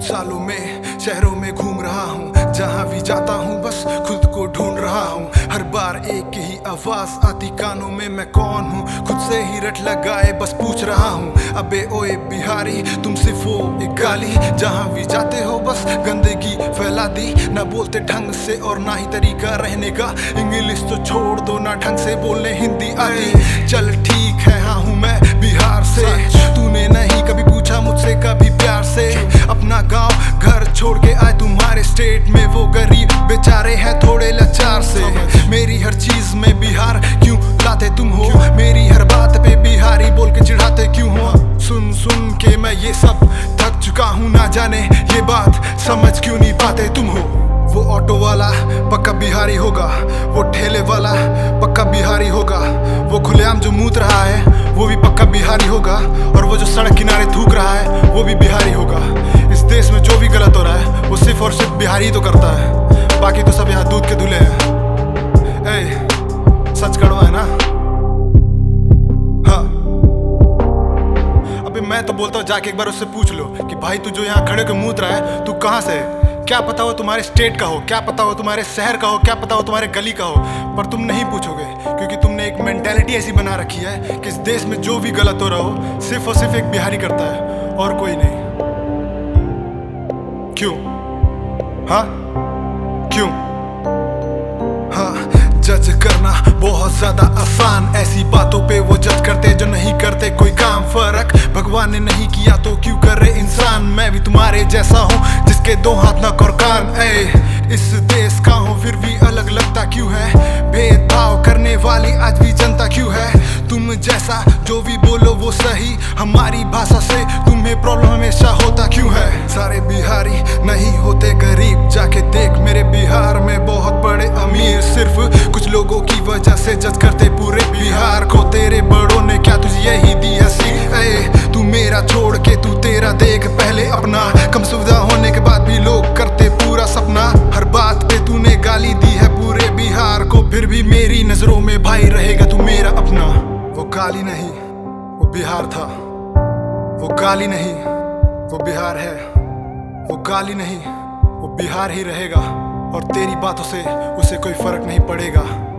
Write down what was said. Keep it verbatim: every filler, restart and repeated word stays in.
कुछ सालों में शहरों में घूम रहा हूँ, जहाँ भी जाता हूँ बस खुद को ढूंढ रहा हूँ। हर बार एक ही आवाज आती कानों में, मैं कौन हूँ खुद से ही रट लगाए बस पूछ रहा हूँ। अबे ओए बिहारी तुम सिर्फ वो एक गाली, जहाँ भी जाते हो बस गंदगी फैला दी। ना बोलते ढंग से और ना ही तरीका रहने का, इंग्लिश तो छोड़ दो ना ढंग से बोलने हिंदी आती। चल ठीक है हाँ हूँ मैं बिहार से, तूने नहीं कभी पूछा मुझसे कभी प्यार से। अपना गांव घर छोड़ के आए तुम्हारे स्टेट में, वो गरीब बेचारे हैं थोड़े लाचार से। मेरी हर चीज में बिहार क्यों लाते तुम हो, मेरी हर बात पे बिहारी बोल के चिढ़ाते क्यों हो। सुन सुन के मैं ये सब थक चुका हूँ, ना जाने ये बात समझ क्यों नहीं पाते तुम हो। वो ऑटो वाला पक्का बिहारी होगा, वो ठेले वाला पक्का बिहारी होगा, वो खुलेआम जो मूत रहा है वो भी पक्का बिहारी होगा, और वो जो सड़क किनारे थूक रहा है वो भी बिहारी होगा। इस देश में जो भी गलत हो रहा है वो सिर्फ और सिर्फ बिहारी तो करता है, बाकी तो सब यहाँ दूध के दूल्हे हैं। ए, सच कड़वा है ना? हाँ अबे मैं तो बोलता हूँ जाके एक बार उससे पूछ लो कि भाई तू जो यहाँ खड़े होकर मूत रहा है तू कहाँ से है। क्या पता हो तुम्हारे स्टेट का हो, क्या पता हो तुम्हारे शहर का हो, क्या पता हो तुम्हारे गली का हो, पर तुम नहीं पूछोगे क्योंकि तुमने एक मेंटालिटी ऐसी बना रखी है कि इस देश में जो भी गलत हो रहा हो सिर्फ और सिर्फ एक बिहारी करता है और कोई नहीं। क्यों? हाँ क्यों? हाँ जज करना बहुत ज्यादा आसान, ऐसी बातों पे वो जज करते जो नहीं करते कोई काम। फर्क भगवान ने नहीं किया तो क्यों करे इंसान, मैं भी तुम्हारे जैसा हूँ जिसके दो हाथ ना और कान। ए, इस देश का हूँ फिर भी अलग लगता क्यों है, भेदभाव करने वाली आज भी जनता क्यों है। तुम जैसा जो भी बोलो वो सही, हमारी भाषा से तुम्हें प्रॉब्लम हमेशा होता क्यों है। सारे बिहारी नहीं होते गरीब, जाके देख मेरे बिहार में बहुत बड़े अमीर, सिर्फ कुछ लोगों की वजह से जज करते पूरे बिहार को। तेरे बड़ों ने क्या तुझे यही दी है सीख, ए तू मेरा छोड़ के तू तेरा देख पहले अपना। कम सुविधा होने के बाद भी लोग करते पूरा सपना, हर बात पे तूने गाली दी है पूरे बिहार को, फिर भी मेरी नजरों में भाई रहेगा तू मेरा अपना। वो गाली नहीं वो बिहार था, वो गाली नहीं वो बिहार है, वो गाली नहीं वो बिहार ही रहेगा, और तेरी बातों से उसे कोई फर्क नहीं पड़ेगा।